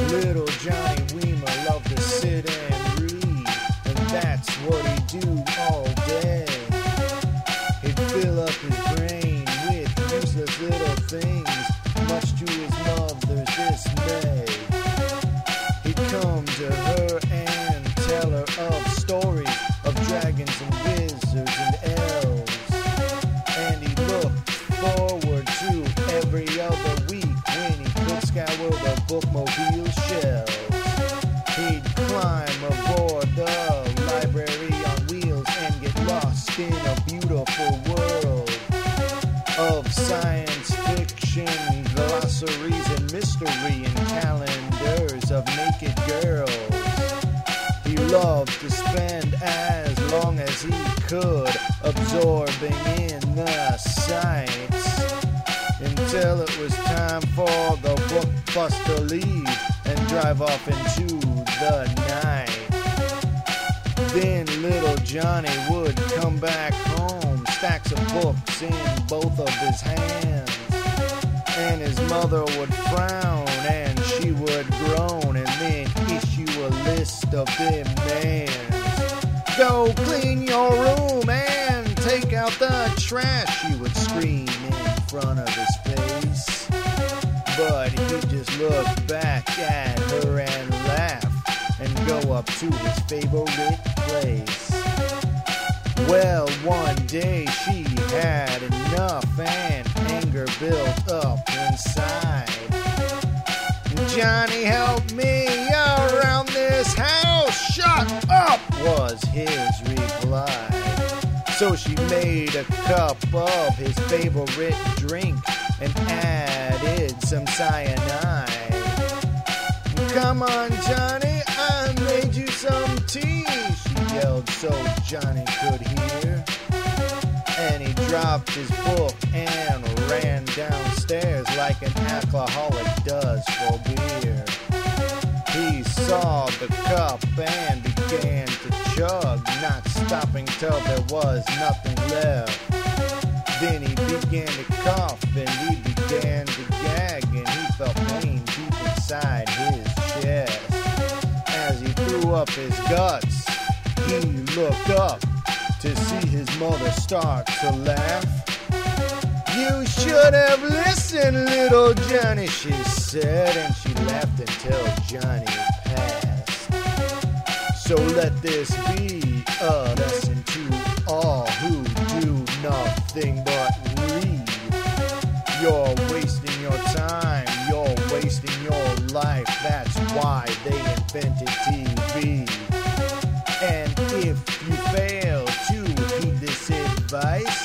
Little Johnny Weamer loved to sit and read, and that's what he'd do all day. He'd fill up his brain with useless little things, much to his mother's dismay. He'd come to her and tell her of stories of dragons and wizards and elves. And he looked forward to every other week when he could scour the bookmobile shelves. He'd climb aboard the library on wheels and get lost in a beautiful world of science fiction, glossaries and mystery and calendars of naked girls. He loved to spend as long as he could absorbing in the sights until it was time for the book bus to leave and drive off into the night. Then little Johnny would come back home, stacks of books in both of his hands, and his mother would frown and she would groan and then issue a list of demands. Go clean your room and take out the trash, she would scream in front of his face. But he'd just look back at her and laugh and go up to his favorite place. Well, one day she had enough and anger built up inside. Johnny, help me around this house. Shut up, was his reply. So she made a cup of his favorite drink and added some cyanide. Come on, Johnny, I made you some tea, she yelled so Johnny could hear. And he dropped his book and ran downstairs like an alcoholic does for beer. He saw the cup and began to chug, not stopping till there was nothing left. Then he began to cough and he began to gag, and he felt pain deep inside his chest. As he threw up his guts, he looked up to see his mother start to laugh. You should have listened, little Johnny, she said, and she laughed until Johnny passed. So let this be a lesson to all who do nothing but read. You're wasting your time, you're wasting your life, that's why they invented TV. And if you fail to heed this advice,